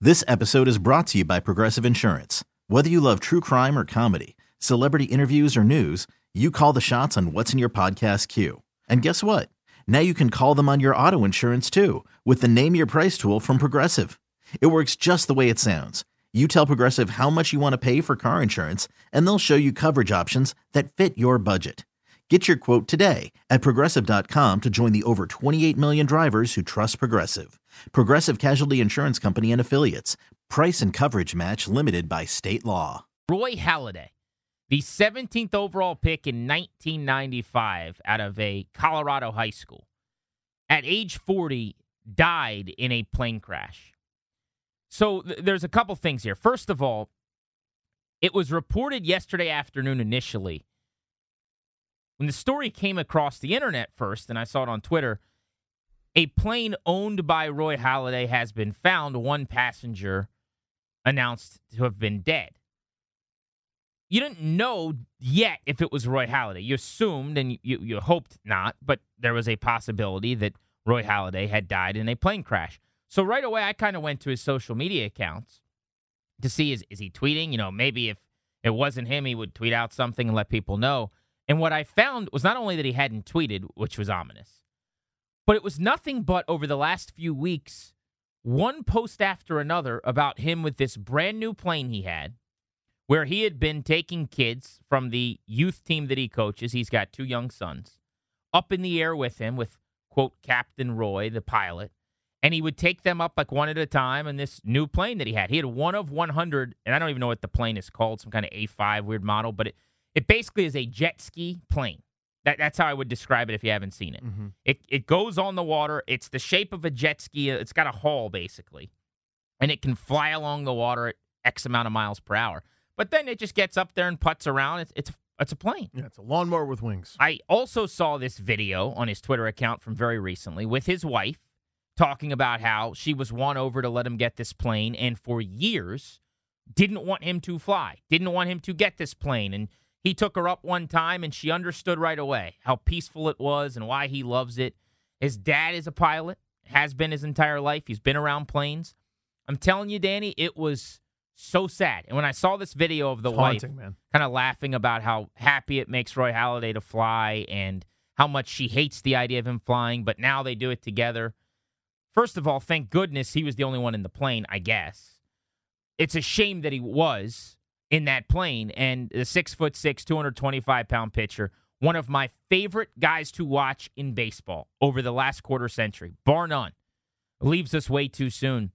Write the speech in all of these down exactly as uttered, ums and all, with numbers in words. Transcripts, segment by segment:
This episode is brought to you by Progressive Insurance. Whether you love true crime or comedy, celebrity interviews or news, you call the shots on what's in your podcast queue. And guess what? Now you can call them on your auto insurance too with the Name Your Price tool from Progressive. It works just the way it sounds. You tell Progressive how much you want to pay for car insurance, and they'll show you coverage options that fit your budget. Get your quote today at Progressive dot com to join the over twenty-eight million drivers who trust Progressive. Progressive Casualty Insurance Company and Affiliates. Price and coverage match limited by state law. Roy Halladay, the seventeenth overall pick in nineteen ninety-five out of a Colorado high school, at age forty, died in a plane crash. So th- there's a couple things here. First of all, it was reported yesterday afternoon initially. When the story came across the internet first, and I saw it on Twitter, a plane owned by Roy Halladay has been found. One passenger announced to have been dead. You didn't know yet if it was Roy Halladay. You assumed and you, you hoped not, but there was a possibility that Roy Halladay had died in a plane crash. So right away, I kind of went to his social media accounts to see, is, is he tweeting? You know, maybe if it wasn't him, he would tweet out something and let people know. And what I found was not only that he hadn't tweeted, which was ominous, but it was nothing but over the last few weeks, one post after another about him with this brand new plane he had, where he had been taking kids from the youth team that he coaches. He's got two young sons up in the air with him with, quote, Captain Roy, the pilot. And he would take them up like one at a time in this new plane that he had. He had one of one hundred, and I don't even know what the plane is called, some kind of A five weird model, but it, it basically is a jet ski plane. That, that's how I would describe it if you haven't seen it. Mm-hmm. It it goes on the water. It's the shape of a jet ski. It's got a hull, basically. And it can fly along the water at X amount of miles per hour. But then it just gets up there and putts around. It's it's, it's a plane. Yeah, it's a lawnmower with wings. I also saw this video on his Twitter account from very recently with his wife talking about how she was won over to let him get this plane and for years didn't want him to fly, didn't want him to get this plane. And he took her up one time, and she understood right away how peaceful it was and why he loves it. His dad is a pilot, has been his entire life. He's been around planes. I'm telling you, Danny, it was so sad. And when I saw this video of the it's wife haunting, man. kind of laughing about how happy it makes Roy Halladay to fly and how much she hates the idea of him flying, but now they do it together. First of all, thank goodness he was the only one in the plane, I guess. It's a shame that he was in that plane, and the six foot six, two hundred twenty-five pound pitcher, one of my favorite guys to watch in baseball over the last quarter century, bar none, leaves us way too soon.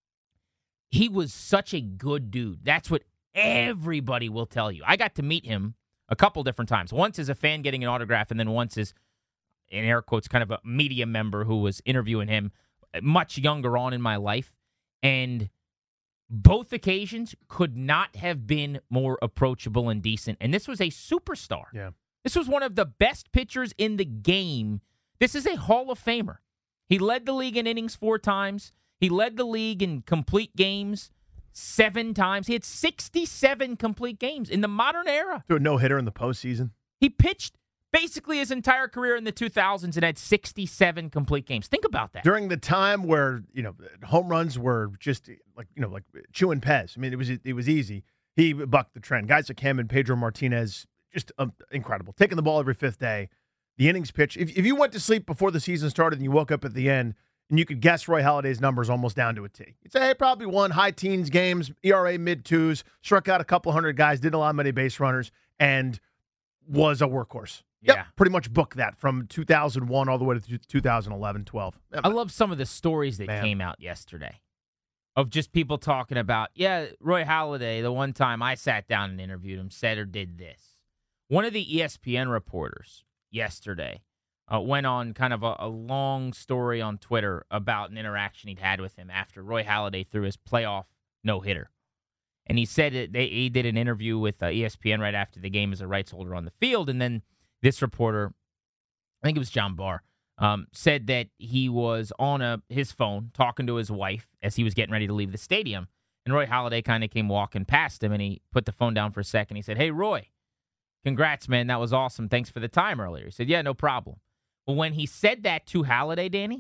He was such a good dude. That's what everybody will tell you. I got to meet him a couple different times. Once as a fan getting an autograph, and then once as, in air quotes, kind of a media member who was interviewing him much younger on in my life. And both occasions could not have been more approachable and decent. And this was a superstar. Yeah. This was one of the best pitchers in the game. This is a Hall of Famer. He led the league in innings four times. He led the league in complete games seven times. He had sixty-seven complete games in the modern era. Threw a no-hitter in the postseason. He pitched basically his entire career in the two thousands and had sixty-seven complete games. Think about that. During the time where, you know, home runs were just like, you know, like chewing Pez. I mean, it was it was easy. He bucked the trend. Guys like him and Pedro Martinez, just um, incredible. Taking the ball every fifth day. The innings pitch. If, if you went to sleep before the season started and you woke up at the end and you could guess Roy Halladay's numbers almost down to a T. You'd say, hey, probably won high teens games, E R A mid-twos, struck out a couple hundred guys, didn't allow many base runners, and was a workhorse. Yep, yeah. Pretty much booked that from two thousand one all the way to two thousand eleven, twelve. I love some of the stories that Man. came out yesterday of just people talking about, yeah, Roy Halladay, the one time I sat down and interviewed him, said or did this. One of the E S P N reporters yesterday uh, went on kind of a, a long story on Twitter about an interaction he'd had with him after Roy Halladay threw his playoff no-hitter. And he said that they, he did an interview with uh, E S P N right after the game as a rights holder on the field, and then this reporter, I think it was John Barr, um, said that he was on a his phone talking to his wife as he was getting ready to leave the stadium. And Roy Halladay kind of came walking past him, and he put the phone down for a second. He said, hey, Roy, congrats, man. That was awesome. Thanks for the time earlier. He said, yeah, no problem. Well, when he said that to Halladay, Danny,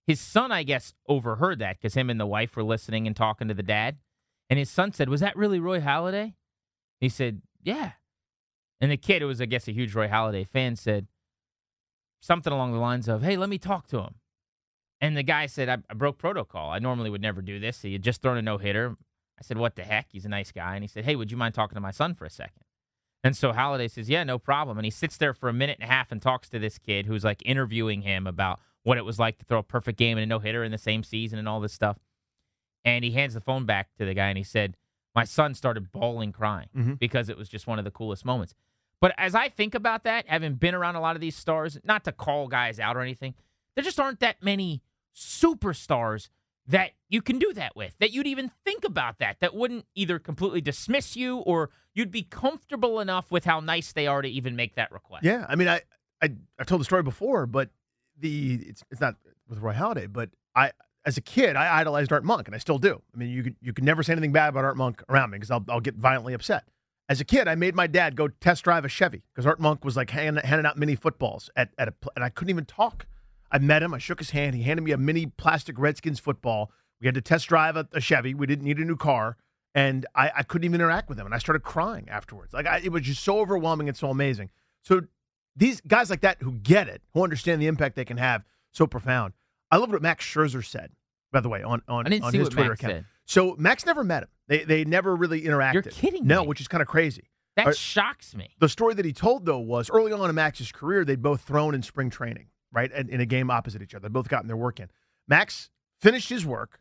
his son, I guess, overheard that because him and the wife were listening and talking to the dad. And his son said, was that really Roy Halladay? He said, yeah. And the kid, who was, I guess, a huge Roy Halladay fan, said something along the lines of, hey, let me talk to him. And the guy said, I, I broke protocol. I normally would never do this. He had just thrown a no-hitter. I said, what the heck? He's a nice guy. And he said, hey, would you mind talking to my son for a second? And so Halladay says, yeah, no problem. And he sits there for a minute and a half and talks to this kid who's like interviewing him about what it was like to throw a perfect game and a no-hitter in the same season and all this stuff. And he hands the phone back to the guy and he said, my son started bawling crying mm-hmm. because it was just one of the coolest moments. But as I think about that, having been around a lot of these stars, not to call guys out or anything, there just aren't that many superstars that you can do that with, that you'd even think about that, that wouldn't either completely dismiss you or you'd be comfortable enough with how nice they are to even make that request. Yeah, I mean, I I I've told the story before, but the it's it's not with Roy Halladay, but I as a kid I idolized Art Monk, and I still do. I mean, you could you could never say anything bad about Art Monk around me because I'll I'll get violently upset. As a kid, I made my dad go test drive a Chevy because Art Monk was like hand, handing out mini footballs at at a and I couldn't even talk. I met him. I shook his hand. He handed me a mini plastic Redskins football. We had to test drive a, a Chevy. We didn't need a new car. And I, I couldn't even interact with him. And I started crying afterwards. Like I, it was just so overwhelming and so amazing. So these guys like that who get it, who understand the impact they can have, so profound. I loved what Max Scherzer said, by the way, on, on, I didn't on see his what Twitter Max account. said. So Max never met him. They they never really interacted. You're kidding No, me. which is kind of crazy. That Or, shocks me. The story that he told, though, was early on in Max's career, they'd both thrown in spring training, right, in, in a game opposite each other. They'd both gotten their work in. Max finished his work,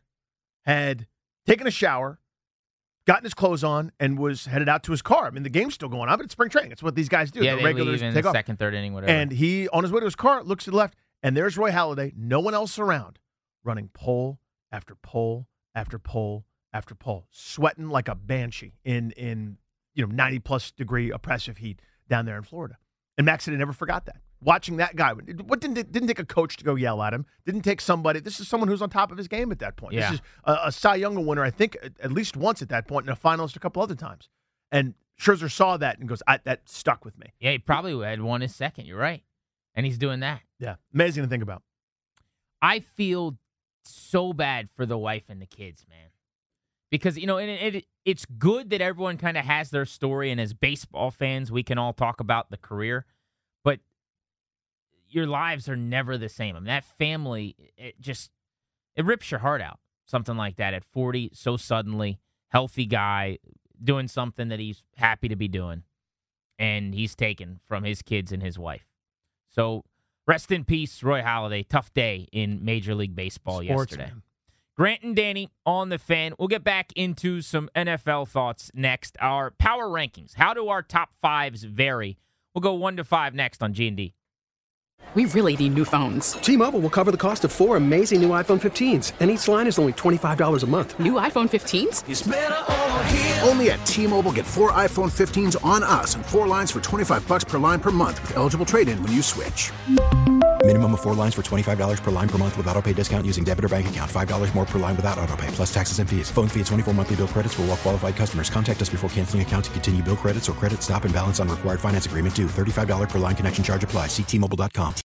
had taken a shower, gotten his clothes on, and was headed out to his car. I mean, the game's still going on, but it's spring training. It's what these guys do. Yeah, the they regulars leave in take the off. second, third inning, whatever. And he, on his way to his car, looks to the left, and there's Roy Halladay, no one else around, running pole after pole after pole after pole, sweating like a banshee in in you know ninety plus degree oppressive heat down there in Florida. And Max said he never forgot that. Watching that guy, what didn't it didn't take a coach to go yell at him? Didn't take somebody. This is someone who's on top of his game at that point. Yeah. This is a, a Cy Young winner, I think, at, at least once at that point, and a finalist a couple other times. And Scherzer saw that and goes, I, "That stuck with me." Yeah, he probably had won his second. You're right, and he's doing that. Yeah, amazing to think about. I feel so bad for the wife and the kids, man. Because, you know, and it, it, it's good that everyone kind of has their story, and as baseball fans, we can all talk about the career, but your lives are never the same. I mean, that family, it just, it rips your heart out, something like that at forty, so suddenly, healthy guy, doing something that he's happy to be doing, and he's taken from his kids and his wife. So, rest in peace, Roy Halladay. Tough day in Major League Baseball Sports, yesterday. man. Grant and Danny on the Fan. We'll get back into some N F L thoughts next. Our power rankings. How do our top fives vary? We'll go one to five next on G and D. We really need new phones. T-Mobile will cover the cost of four amazing new iPhone fifteens, and each line is only twenty-five dollars a month. New iPhone fifteens? It's better over here. Only at T-Mobile, get four iPhone fifteens on us and four lines for twenty-five bucks per line per month with eligible trade-in when you switch. Minimum of four lines for twenty-five dollars per line per month with autopay discount using debit or bank account. five dollars more per line without autopay, plus taxes and fees. Phone fee at twenty-four monthly bill credits for well-qualified customers. Contact us before canceling account to continue bill credits or credit stop and balance on required finance agreement due. thirty-five dollars per line connection charge applies. See T Mobile dot com.